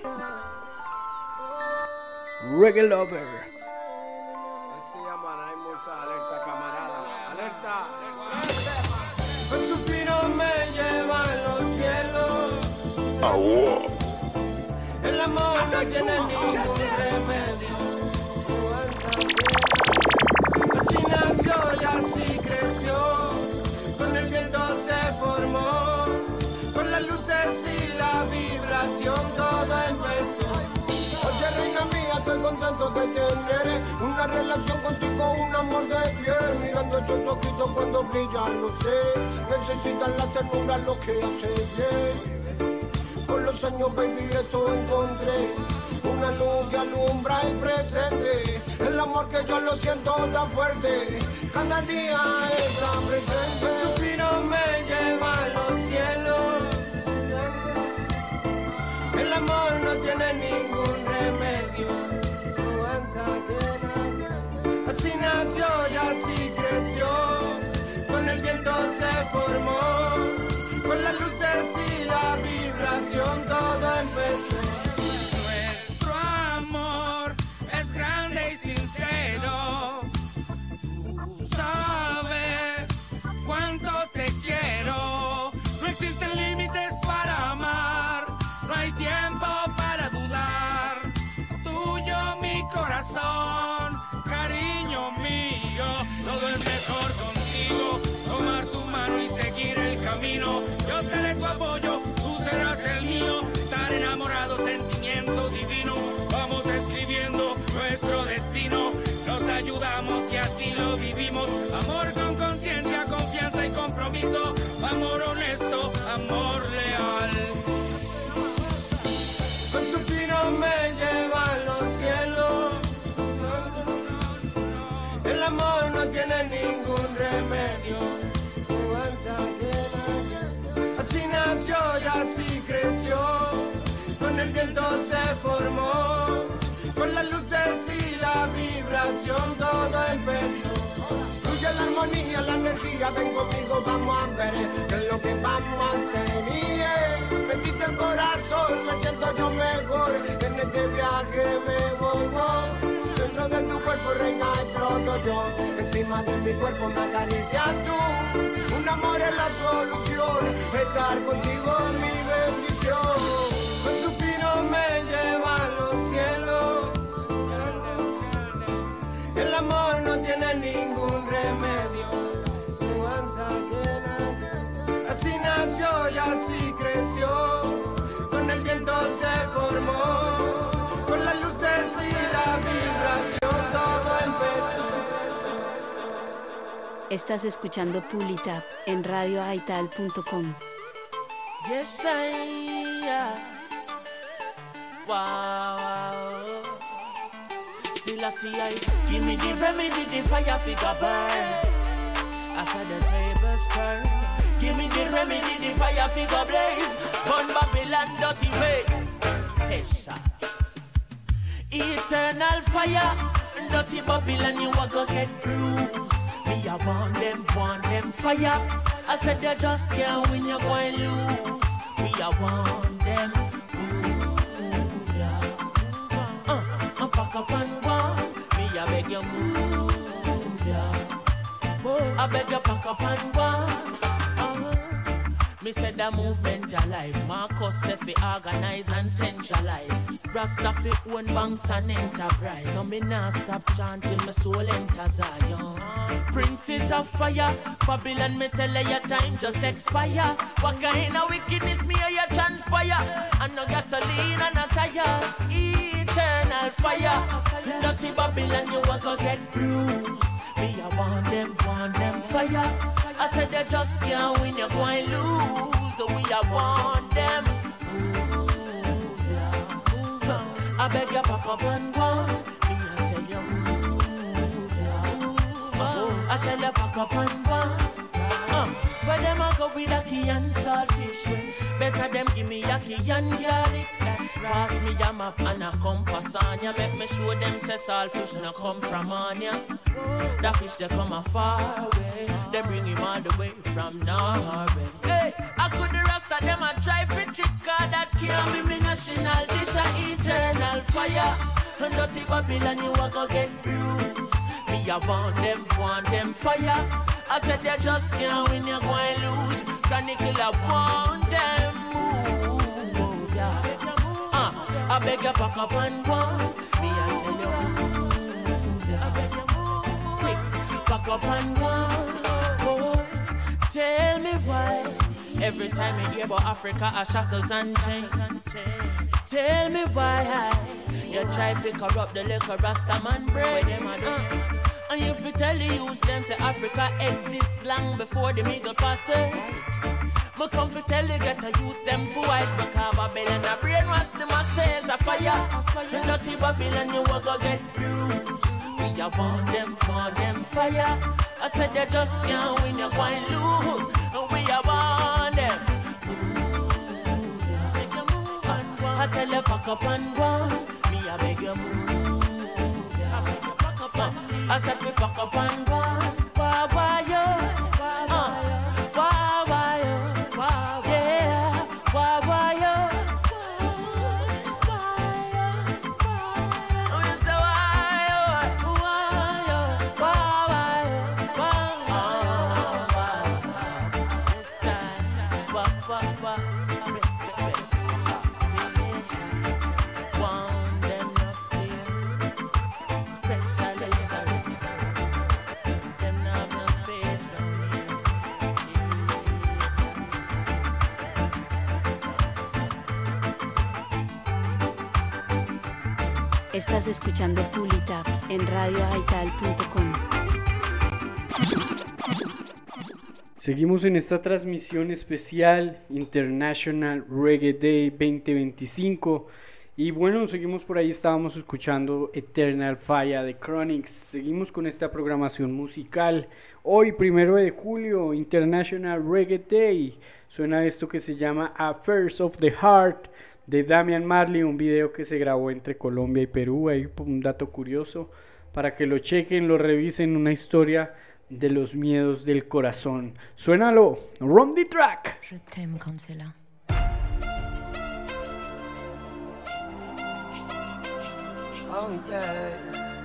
Reggae lover. Se llama alerta camarada, alerta. Un suspiro me lleva a los cielos. Oh. El amor no tiene ningún remedio. Así nació y así creció. Con el viento se formó, con las luces y la vibración todo empezó. Oye reina mía, estoy contento de tener una relación contigo, un amor de piel. Mirando esos ojitos cuando brillan, lo sé. Necesitan la ternura, lo que hace bien. Con los años, baby, esto encontré una luz que alumbra el presente. El amor que yo lo siento tan fuerte, cada día está presente. El suspiro me lleva a los cielos. El amor no tiene ningún remedio. Así nació y así creció. Con el viento se formó, con las luces y la vibración todo empezó. Nuestro amor es grande y sincero. Tú sabes cuánto te quiero. No existen límites para amar. No hay tiempo para dudar. Tuyo mi corazón, cariño mío. Todo es mejor contigo. Tomar tu mano y seguir el camino. Yo seré tu apoyo, tú serás el mío. Estar enamorado, sentimiento divino. Vamos escribiendo nuestro destino. Nos ayudamos y así lo vivimos. Amor con conciencia, confianza y compromiso. Amor honesto, amor leal. Un suspiro me lleva a los cielos. El amor no tiene ningún remedio. Así nació y así creció. Con el viento se formó, con las luces y la vibración todo empezó. Fluye la armonía, la energía, ven conmigo, vamos a ver qué es lo que vamos a hacer. Yeah. Me quita el corazón, me siento yo mejor. En este viaje me voy, voy. Dentro de tu cuerpo, reina, exploto yo. Encima de mi cuerpo me acaricias tú. Un amor es la solución, estar contigo es mi bendición. Un suspiro me lleva a los cielos. El amor no tiene ningún remedio. Así nació y así creció. Con el viento se formó, con las luces y la vibración todo empezó. Estás escuchando Pulitap en radio aital punto com. Yes, I am. Wow. Still I see I give me the remedy, the fire figure burn. As the tables turn, give me the remedy, the fire figure blaze. Burn Babylon dirty way. Special. Eternal fire, dirty Babylon, you a go get bruised. Me I want them, want them fire. I said they just can't win, you're going lose. Me I want them, ooh, yeah. Uh, uh, pack up and go. Me I beg you move, yeah. I beg you pack up and go. Uh, Me said the movement alive. Marcus said fi organize and centralize. Rasta fi own banks and enterprise. So me nah stop chanting, my soul enter Zion. Princes of fire, Babylon me tell you your time just expire. What kind of wickedness me or you transpire? And no gasoline and a tire. Eternal fire. Dirty Babylon you a go get bruised. Me I want them, want them fire. I said they just can't win, you're going lose. So we I want them. Move, yeah, move on. I beg you pack up and go. Me I tell you move, yeah, move on. I tell you pack up and go. Uh, but them I go with a key and saltfish. Better them give me a key and garlic. That's right. Pass me a map and a compass on ya. Make me show them say saltfish no come from on ya. The fish they come a far away. They bring him all the way from Norway. Hey, I could the rest of them a try for trick. Cause that can't be me national dish a eternal fire. And dirty Babylon you a go get bruised. Me I want them, want them fire. I said they just can't win, you're going lose. Chronicle I want them move, move, yeah. uh, I beg you pack up and go. Me I tell you move, yeah. I beg you move, quick, pack up and go. Oh, tell me why every time you hear about Africa are shackles and chains. Tell me why you try to corrupt the little Rasta man brain. uh. And if you tell the youth them say Africa exists long before the Middle Passage. Me come to tell you get to use them for wise. Because Babylon a brainwash the masses a fire. The dirty Babylon you will go get bruised. We a want them, want them fire. I said they just can't win, you're going lose. And we a want them. Move, yeah. Make you move and go. I tell you pack up and go. Me a beg you move, yeah. I beg you pack up and go. I said we pack up and go. Why, why, yo? Why, why, why, yo? Why, yeah. Why, why, yo? Why, yo? We say why, yo? Why, yo? Why, why, yo? Why, why, this side. Why, why, why? Want them up here. Special. Estás escuchando Pulitap en radio aital punto com. Seguimos en esta transmisión especial International Reggae Day veinte veinticinco. Y bueno, seguimos por ahí, estábamos escuchando Eternal Fire de Chronixx. Seguimos con esta programación musical. Hoy, primero de julio, International Reggae Day. Suena esto que se llama Affairs of the Heart de Damian Marley, un video que se grabó entre Colombia y Perú. Hay un dato curioso para que lo chequen, lo revisen, una historia de los miedos del corazón. Suénalo, Run the Track. Je t'aime comme c'est là. Oh yeah,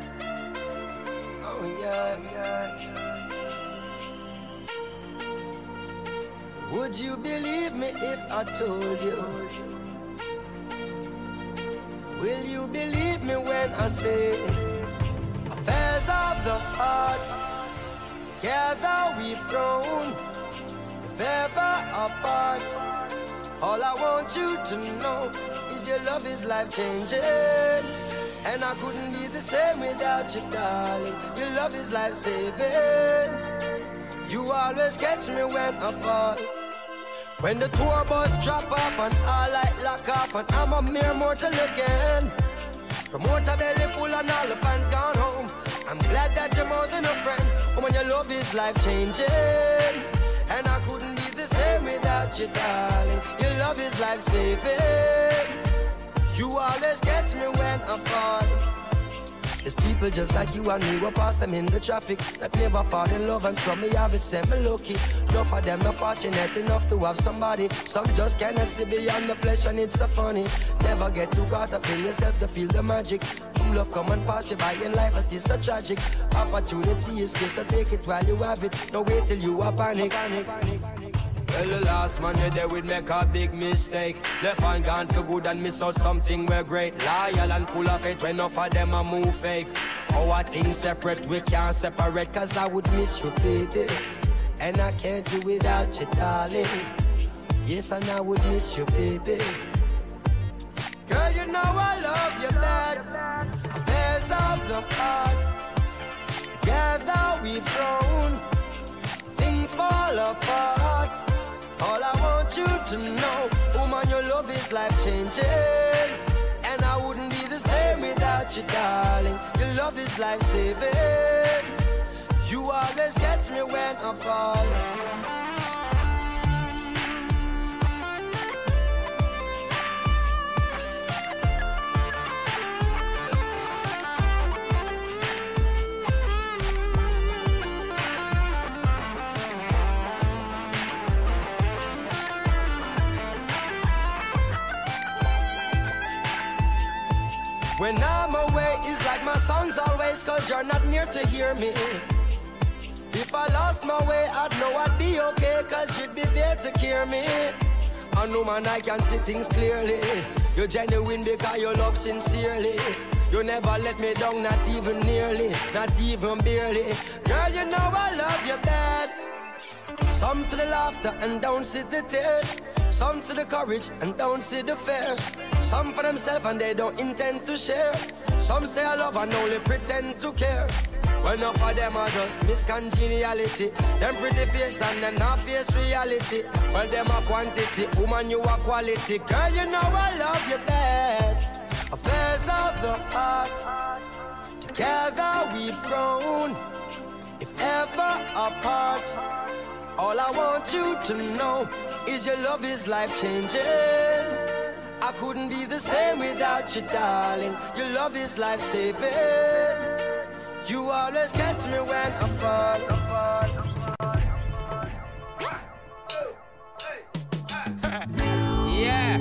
oh yeah, yeah. Would you believe me if I told you? Will you believe me when I say affairs of the heart, together we've grown, if ever apart. All I want you to know is your love is life-changing, and I couldn't be the same without you, darling. Your love is life-saving. You always catch me when I fall. When the tour bus drop off and all light lock off, and I'm a mere mortal again. Promoter belly full and all the fans gone home. I'm glad that you're more than a friend. Oh, when your love is life-changing, and I couldn't be the same without you, darling. Your love is life-saving. You always catch me when I fall. There's people just like you and me, we pass them in the traffic, that never fall in love, and some me have it, say me lucky. Enough of them not fortunate enough to have somebody. Some just cannot see beyond the flesh, and it's so funny. Never get too caught up in yourself to feel the magic. True love come and pass you by in life, it is so tragic. Opportunity is good, so take it while you have it. Don't wait till you are panic. panic, panic, panic. Well, the last man you there would make a big mistake. Left and gone for good and miss out something we're great. Loyal and full of faith when enough of them a move fake. Our things separate, we can't separate. Cause I would miss you, baby, and I can't do without you, darling. Yes, and I would miss you, baby. Girl, you know I love you bad. Affairs of the heart. Together we've grown. Things fall apart. All I want you to know, woman, your love is life-changing. And I wouldn't be the same without you, darling. Your love is life-saving. You always catch me when I fall. When I'm away, it's like my song's always, cause you're not near to hear me. If I lost my way, I'd know I'd be okay, cause you'd be there to cure me. I know, man, I can see things clearly. You're genuine because you love sincerely. You never let me down, not even nearly, not even barely. Girl, you know I love you bad. Some to the laughter and don't see the tears. Some to the courage and don't see the fear. Some for themselves and they don't intend to share. Some say I love and only pretend to care. Well, enough of them are just miscongeniality. Them pretty face and them not face reality. Well, them are quantity, woman, you are quality. Girl, you know I love you bad. Affairs of the heart. Together we've grown. If ever apart. All I want you to know is your love is life-changing. I couldn't be the same without you, darling. Your love is life-saving. You always catch me when I fall. Yeah,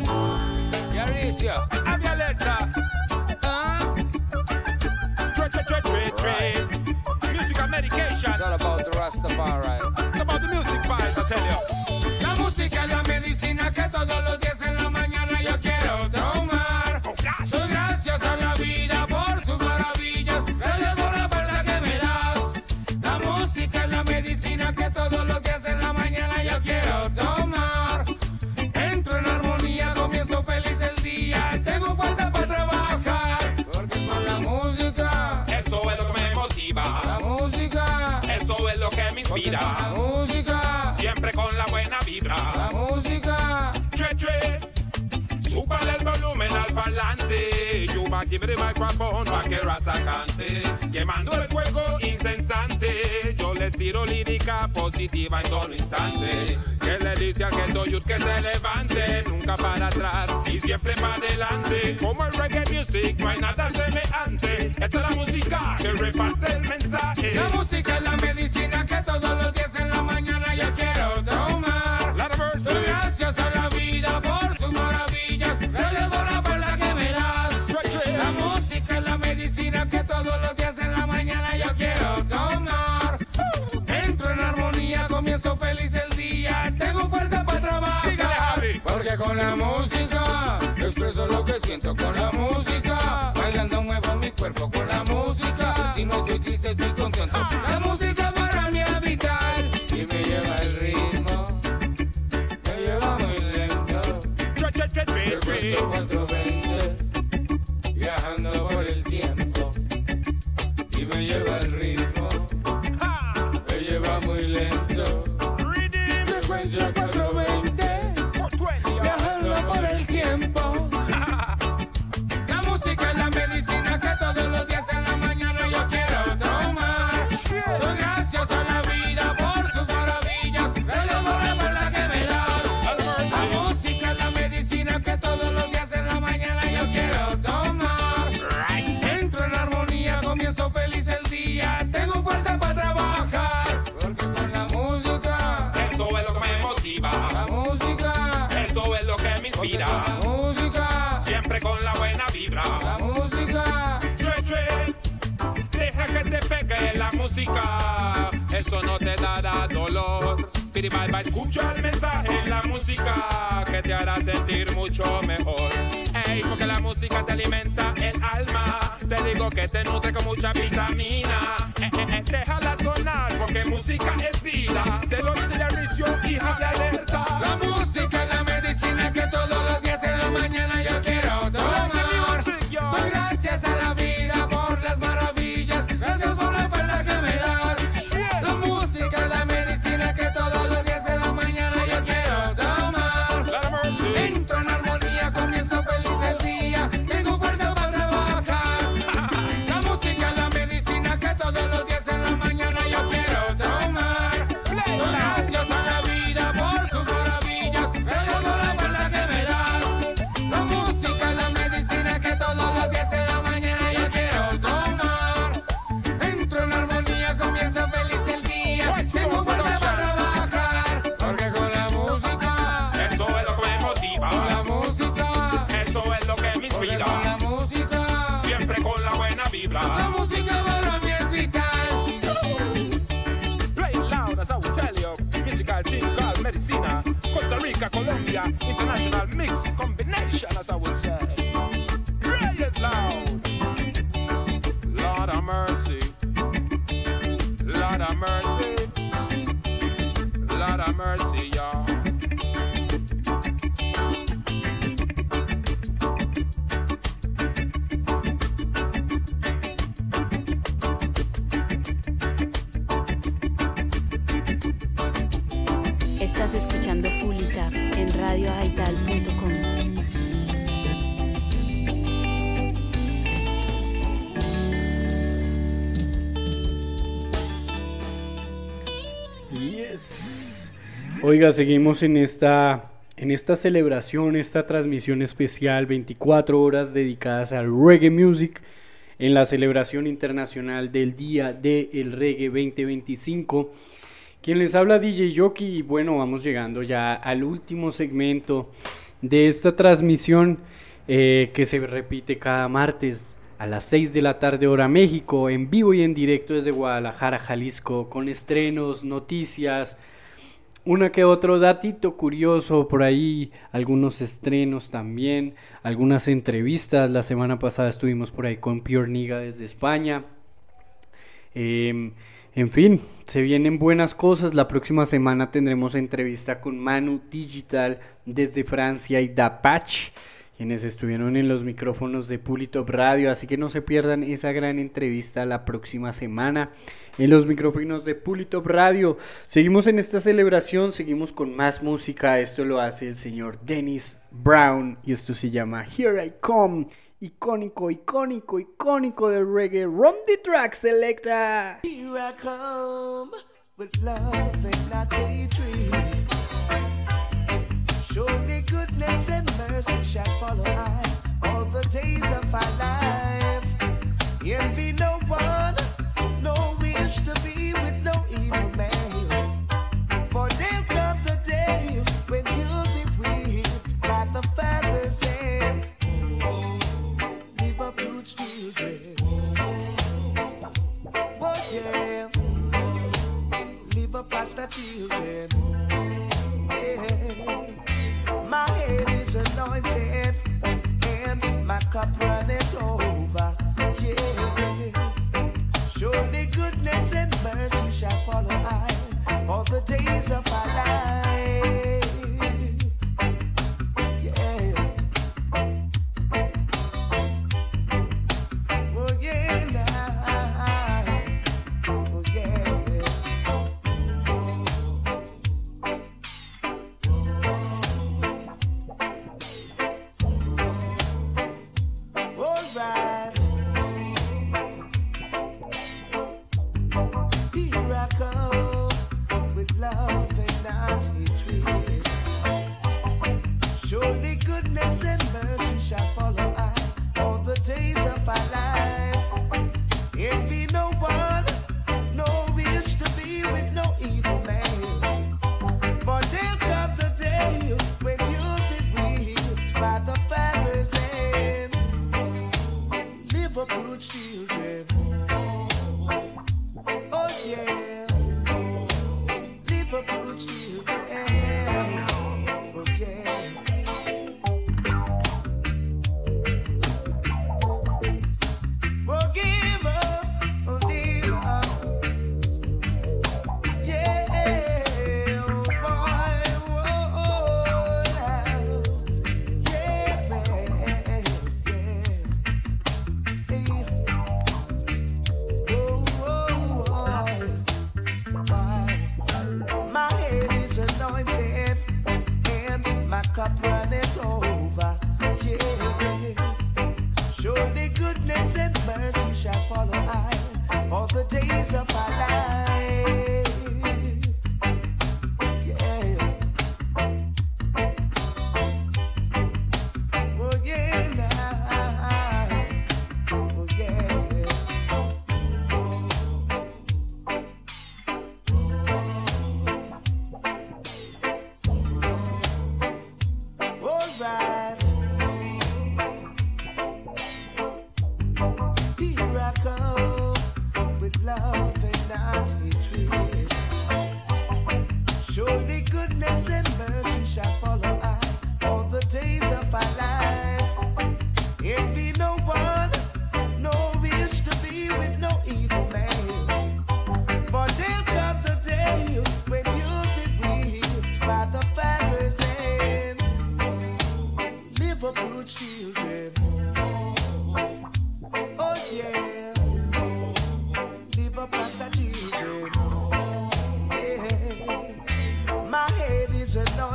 Mauricio. Avialeta. Uh. Trade, trade, trade, trade, trade. Music and medication. It's all about the Rastafari. It's about the music vibe, I tell you. La música es la medicina que todos los días en la mañana yo quiero tomar. Oh, gosh. Doy gracias a la vida por sus maravillas. Gracias por la fuerza que me das. La música es la medicina que todos los días en la mañana yo quiero tomar. Entro en armonía, comienzo feliz el día. Tengo fuerza para trabajar. Porque con la música, eso es lo que me motiva. La música, eso es lo que me inspira. La música, siempre con la buena vibra. La música, tre, tre. Súbale el volumen al parlante. You back give the microphone pa' que Rasta cante. Quemando el fuego incesante. Yo les tiro lírica positiva en todo instante. Que le dice a aquel doyut que se levante. Nunca para atrás y siempre para adelante. Como el reggae music no hay nada semejante. Esta es la música que reparte el mensaje. La música es la medicina que todos los días en la mañana yo quiero tomar. Doy gracias a la vida por sus maravillas. Gracias por la fuerza que me das. La música es la medicina que todos los días en la mañana yo quiero tomar. Entro en armonía, comienzo feliz el día. Tengo fuerza para trabajar. Dígale, Javi. Porque con la música expreso lo que siento con la música. Bailando muevo mi cuerpo con la música. Si no estoy triste estoy contento. La música para mí es vital y me lleva el ritmo. Me lleva muy lento. Frecuencia cuatrocientos veinte, viajando por el tiempo y me lleva el ritmo, me lleva muy lento. Frecuencia cuatrocientos veinte, viajando por el tiempo. La música es la medicina que todos los días en la mañana yo quiero tomar. Doy gracias a la vida por sus maravillas. Gracias por la fuerza que me das. La música es la medicina que todos los días en la mañana yo quiero tomar. Entro en armonía, comienzo feliz el día. Tengo fuerza para trabajar. Porque con la música, eso es lo que me motiva. La música, eso es lo que me inspira. La música, siempre con la buena vibra. La música, tre, tre. Deja que te pegue la música. Eso no te dará dolor. Fili Balba, escucha el mensaje, la música que te hará sentir mucho mejor. Ey, porque la música te alimenta el alma. Te digo que te nutre con mucha vitamina. Eh, eh, eh, déjala sonar porque música es vida. Te lo dice la misión, hija de alerta. La música es la medicina que todos los días en la mañana yo quiero tomar. Doy gracias a la vida por las maravillas. Gracias por la fuerza que me das. La música es la medicina que todos los días en la mañana yo quiero tomar. Entro en armonía, comienzo feliz el día. Tengo fuerza para trabajar. La música es la medicina que todos los días en la mañana yo quiero tomar. Doy gracias a la vida por sus maravillas. Gracias por la fuerza que me das. La música es la medicina que todos los días en la mañana yo quiero tomar. Entro en armonía, comienza feliz el día. Tengo fuerza para trabajar. Porque con la música, eso es lo que me motiva. Con la música, eso es lo que me inspira. Con la música, siempre con la buena vibra. La música para mí es vital. Play it loud as I will tell you. Musical team called Medicina. Costa Rica, Colombia, international mix combination as I would say. Play it loud. Lord of mercy. Lord of mercy. Lord of mercy, y'all. Estás escuchando Pulitap en radio aital punto com. Yes. Oiga, seguimos en esta, en esta celebración, esta transmisión especial, veinticuatro horas dedicadas al reggae music, en la celebración internacional del Día del Reggae veinte veinticinco. Quien les habla D J Jockey y bueno, vamos llegando ya al último segmento de esta transmisión eh, que se repite cada martes a las seis de la tarde hora México, en vivo y en directo desde Guadalajara, Jalisco, con estrenos, noticias, una que otro datito curioso por ahí, algunos estrenos también, algunas entrevistas. La semana pasada estuvimos por ahí con Pure Niga desde España. Eh, en fin, se vienen buenas cosas. La próxima semana tendremos entrevista con Manu Digital desde Francia y Da Patch, quienes estuvieron en los micrófonos de Pulitop Radio, así que no se pierdan esa gran entrevista la próxima semana en los micrófonos de Pulitop Radio. Seguimos en esta celebración, seguimos con más música. Esto lo hace el señor Dennis Brown y esto se llama Here I Come. Icónico, icónico, icónico del reggae. Run the track, selecta. Here I come with love and not hatred. Surely goodness and mercy shall follow I all the days of my life. Envy no one, no wish to be with no evil man. For there'll come the day when you'll be whipped like the feathers and leave up huge children. Oh yeah, leave up past the children.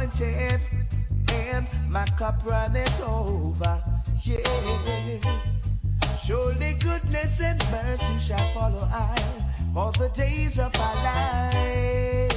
anointed, and my cup runneth over. Yeah. Surely goodness and mercy shall follow I all the days of our life.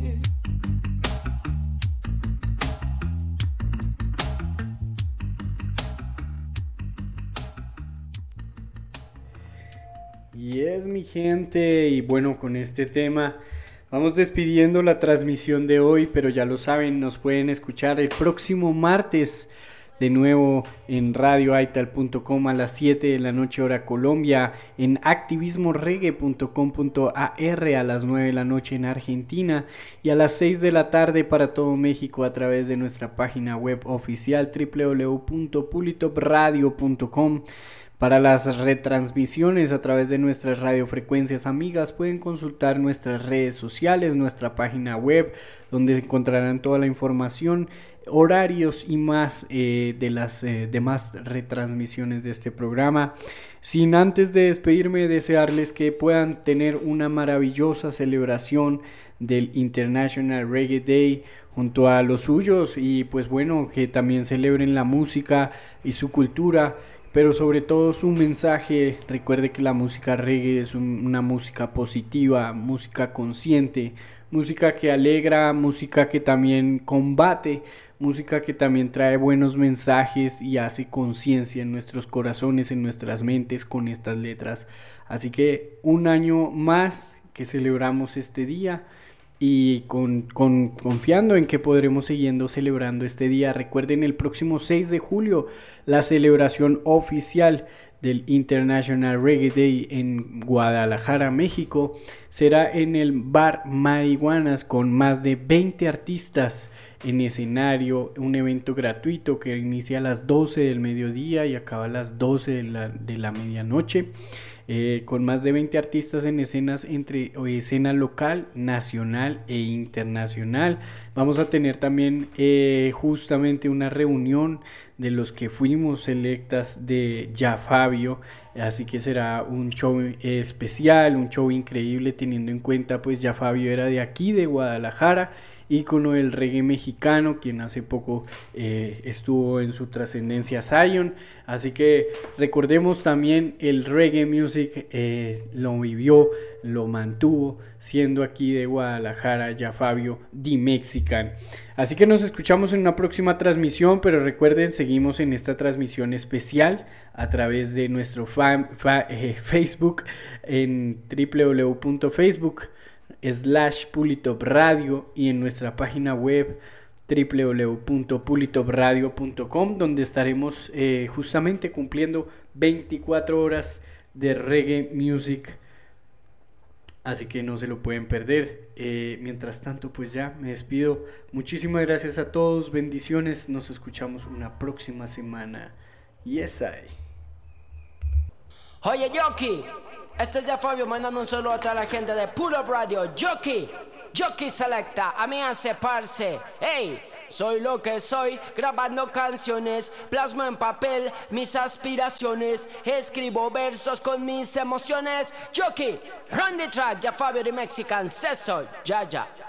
Y es mi gente, y bueno, con este tema vamos despidiendo la transmisión de hoy, pero ya lo saben, nos pueden escuchar el próximo martes de nuevo en radio aital punto com a las siete de la noche hora Colombia, en activismo reggae punto com punto a r a las nueve de la noche en Argentina y a las seis de la tarde para todo México a través de nuestra página web oficial doble u doble u doble u punto pulitop radio punto com. Para las retransmisiones a través de nuestras radiofrecuencias amigas pueden consultar nuestras redes sociales, nuestra página web, donde encontrarán toda la información, horarios y más eh, de las eh, demás retransmisiones de este programa. Sin antes de despedirme, desearles que puedan tener una maravillosa celebración del International Reggae Day junto a los suyos, y pues bueno, que también celebren la música y su cultura, pero sobre todo su mensaje. Recuerde que la música reggae es un, una música positiva, música consciente, música que alegra, música que también combate, música que también trae buenos mensajes y hace conciencia en nuestros corazones, en nuestras mentes con estas letras. Así que un año más que celebramos este día, y con, con confiando en que podremos siguiendo celebrando este día. Recuerden, el próximo seis de julio la celebración oficial del International Reggae Day en Guadalajara, México, será en el bar Marihuanas con más de veinte artistas en escenario, un evento gratuito que inicia a las doce del mediodía y acaba a las doce de la, de la medianoche. Eh, con más de veinte artistas en escenas entre escena local, nacional e internacional. Vamos a tener también eh, justamente una reunión de los que fuimos selectas de Ya Fabio, así que será un show eh, especial, un show increíble, teniendo en cuenta pues Ya Fabio era de aquí, de Guadalajara, ícono del reggae mexicano, quien hace poco eh, estuvo en su trascendencia Zion. Así que recordemos también el reggae music, eh, lo vivió, lo mantuvo, siendo aquí de Guadalajara Ya Fabio The Mexican. Así que nos escuchamos en una próxima transmisión, pero recuerden, seguimos en esta transmisión especial a través de nuestro fan, fa, eh, Facebook en doble u doble u doble u punto facebook slash Pulitop Radio y en nuestra página web doble u doble u doble u punto pulitop radio punto com, donde estaremos eh, justamente cumpliendo veinticuatro horas de reggae music, así que no se lo pueden perder. Eh, mientras tanto, pues ya me despido. Muchísimas gracias a todos, bendiciones, nos escuchamos una próxima semana. Yes, I. Oye, Yoki, este es Ya Fabio mandando un saludo a toda la gente de Pull Up Radio. Yoki, Yoki Selecta, a mí hace parce. Hey, soy lo que soy, grabando canciones, plasmo en papel mis aspiraciones, escribo versos con mis emociones. Yoki, run the track, Ya Fabio The Mexican, se soy, ya ya.